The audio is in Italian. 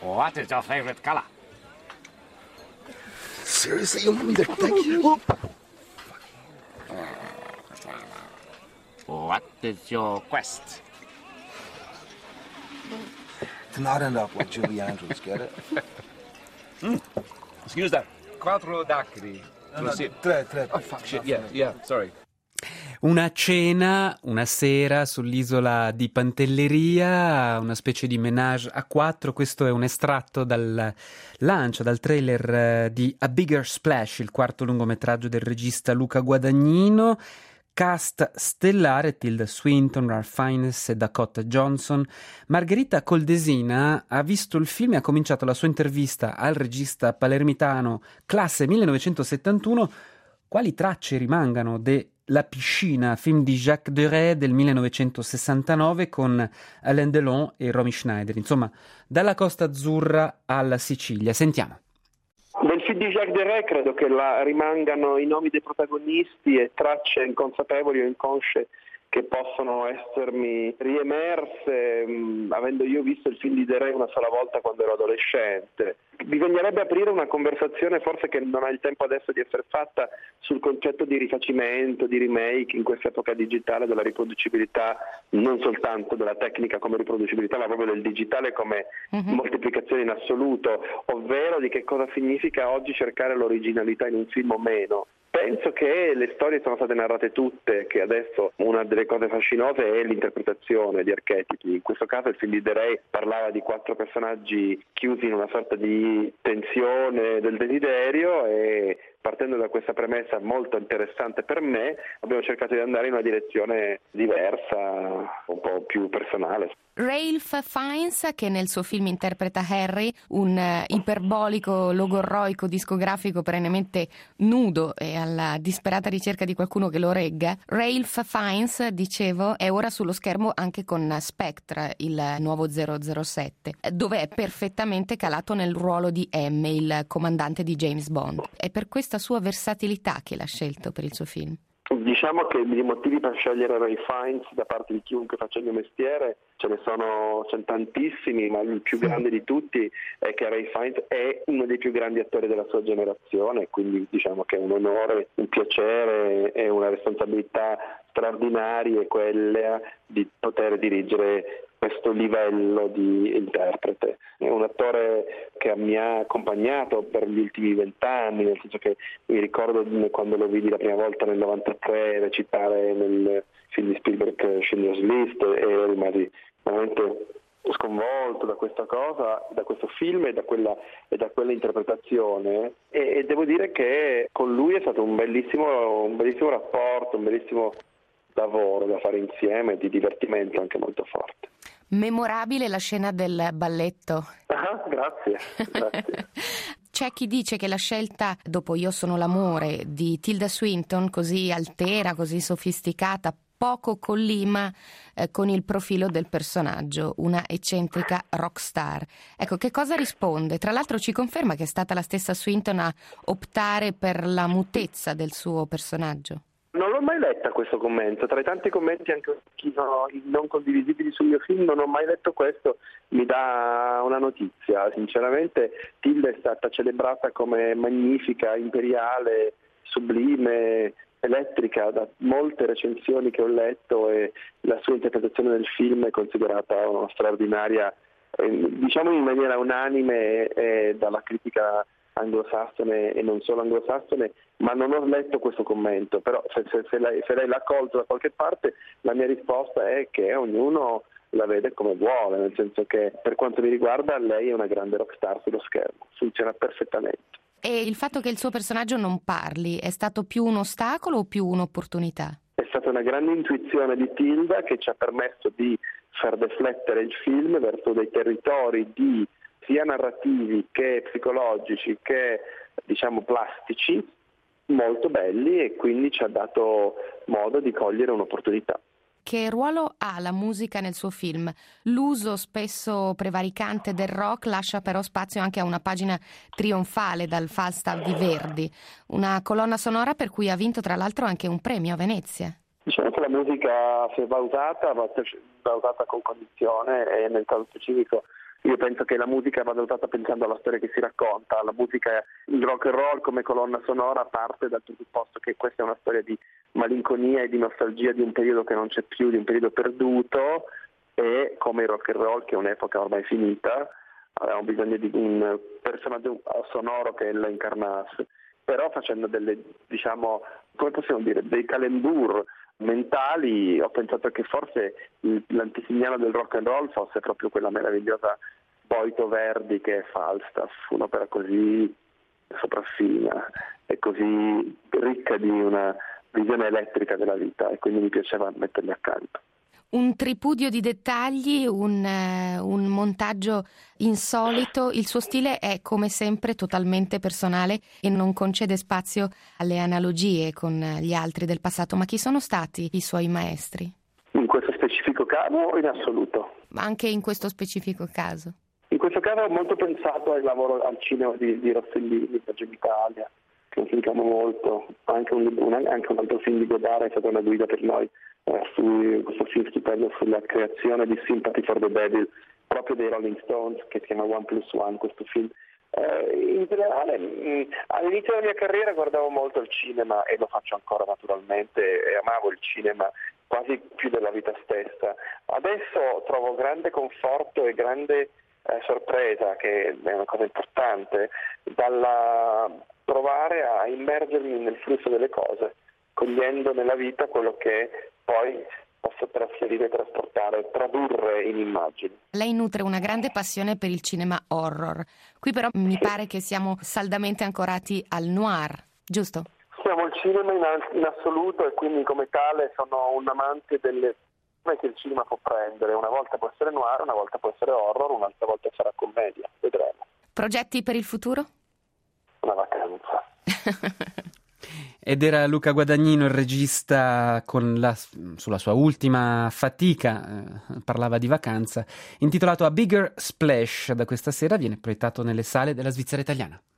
What is your favorite color? Seriously, you want me to thank you? What is your quest? To not end up like Julie Andrews, get it? Excuse that. Quattro dacri. Tre. Oh, fuck shit. Yeah, sorry. Una cena, una sera sull'isola di Pantelleria, una specie di ménage a quattro. Questo è un estratto dal lancio, dal trailer di A Bigger Splash, il quarto lungometraggio del regista Luca Guadagnino. Cast stellare: Tilda Swinton, Ralph Fiennes e Dakota Johnson. Margherita Coldesina ha visto il film e ha cominciato la sua intervista al regista palermitano classe 1971. Quali tracce rimangano de La piscina, film di Jacques Deray del 1969 con Alain Delon e Romy Schneider. Insomma, dalla Costa Azzurra alla Sicilia. Sentiamo. Nel film di Jacques Deray credo che rimangano i nomi dei protagonisti e tracce inconsapevoli o inconsce che possono essermi riemerse avendo io visto il film di Deray una sola volta quando ero adolescente. Bisognerebbe aprire una conversazione, forse che non ha il tempo adesso di essere fatta, sul concetto di rifacimento, di remake in questa epoca digitale, della riproducibilità, non soltanto della tecnica come riproducibilità, ma proprio del digitale come moltiplicazione in assoluto, ovvero di che cosa significa oggi cercare l'originalità in un film o meno. Penso che le storie sono state narrate tutte, che adesso una delle cose fascinose è l'interpretazione di archetipi. In questo caso il film di Deray parlava di 4 personaggi chiusi in una sorta di tensione del desiderio e partendo da questa premessa molto interessante per me abbiamo cercato di andare in una direzione diversa, un po' più personale. Ralph Fiennes, che nel suo film interpreta Harry, un iperbolico logorroico discografico perennemente nudo e alla disperata ricerca di qualcuno che lo regga. Ralph Fiennes, dicevo, è ora sullo schermo anche con Spectre, il nuovo 007, dove è perfettamente calato nel ruolo di M, il comandante di James Bond. È per questa sua versatilità che l'ha scelto per il suo film. Diciamo che i motivi per scegliere Ralph Fiennes da parte di chiunque faccia il mio mestiere ce ne sono tantissimi, ma il più grande di tutti è che Ralph Fiennes è uno dei più grandi attori della sua generazione, quindi diciamo che è un onore, un piacere e una responsabilità straordinaria quella di poter dirigere questo livello di interprete. È un attore che mi ha accompagnato per gli ultimi 20 anni, nel senso che mi ricordo quando lo vidi la prima volta nel 93 recitare nel film di Spielberg Schindler's List e rimasi veramente sconvolto da questa cosa, da questo film e da quella interpretazione e devo dire che con lui è stato un bellissimo rapporto, un bellissimo lavoro da fare insieme, di divertimento anche molto forte. Memorabile la scena del balletto. Grazie. C'è chi dice che la scelta, dopo Io sono l'amore, di Tilda Swinton, così altera, così sofisticata, poco collima con il profilo del personaggio, una eccentrica rock star. Ecco, che cosa risponde? Tra l'altro ci conferma che è stata la stessa Swinton a optare per la mutezza del suo personaggio. Non l'ho mai letta questo commento, tra i tanti commenti anche non condivisibili sul mio film non ho mai letto questo, mi dà una notizia. Sinceramente Tilda è stata celebrata come magnifica, imperiale, sublime, elettrica da molte recensioni che ho letto e la sua interpretazione del film è considerata una straordinaria, diciamo in maniera unanime dalla critica anglosassone e non solo anglosassone, ma non ho letto questo commento, però se lei l'ha colto da qualche parte la mia risposta è che ognuno la vede come vuole, nel senso che per quanto mi riguarda lei è una grande rockstar sullo schermo, funziona perfettamente. E il fatto che il suo personaggio non parli è stato più un ostacolo o più un'opportunità? È stata una grande intuizione di Tilda che ci ha permesso di far deflettere il film verso dei territori sia narrativi che psicologici che diciamo plastici molto belli e quindi ci ha dato modo di cogliere un'opportunità. Che ruolo ha la musica nel suo film? L'uso spesso prevaricante del rock lascia però spazio anche a una pagina trionfale dal Falstaff di Verdi, una colonna sonora per cui ha vinto tra l'altro anche un premio a Venezia. Diciamo che la musica, se valutata, va valutata con cognizione e nel caso specifico Io penso che la musica vada usata pensando alla storia che si racconta. La musica, il rock and roll come colonna sonora parte dal presupposto che questa è una storia di malinconia e di nostalgia di un periodo che non c'è più, di un periodo perduto, e come il rock and roll, che è un'epoca ormai finita, avevamo bisogno di un personaggio sonoro che lo incarnasse, però facendo delle, diciamo, come possiamo dire, dei calembur mentali. Ho pensato che forse l'antesignano del rock and roll fosse proprio quella meravigliosa Boito Verdi che è Falstaff, un'opera così sopraffina e così ricca di una visione elettrica della vita, e quindi mi piaceva metterli accanto. Un tripudio di dettagli, un montaggio insolito. Il suo stile è come sempre totalmente personale e non concede spazio alle analogie con gli altri del passato. Ma chi sono stati i suoi maestri? In questo specifico caso o in assoluto? Ma anche in questo specifico caso. In questo caso ho molto pensato al lavoro al cinema di Rossellini, Viaggio d'Italia, che lo sentiamo molto. Anche un altro film di Godard è stata una guida per noi. Su questo film stupendo sulla creazione di Sympathy for the Devil, proprio dei Rolling Stones, che si chiama 1+1, questo film. In generale, all'inizio della mia carriera guardavo molto il cinema, e lo faccio ancora naturalmente, e amavo il cinema quasi più della vita stessa. Adesso trovo grande conforto e grande sorpresa, che è una cosa importante, dalla provare a immergermi nel flusso delle cose, cogliendo nella vita quello che poi posso trasferire, trasportare, tradurre in immagini. Lei nutre una grande passione per il cinema horror. Qui però mi pare che siamo saldamente ancorati al noir, giusto? Siamo il cinema in assoluto, e quindi come tale sono un amante delle forme che il cinema può prendere. Una volta può essere noir, una volta può essere horror, un'altra volta sarà commedia. Vedremo. Progetti per il futuro? Una vacanza. Ed era Luca Guadagnino, il regista, sulla sua ultima fatica, parlava di vacanza, intitolato A Bigger Splash. Da questa sera viene proiettato nelle sale della Svizzera italiana.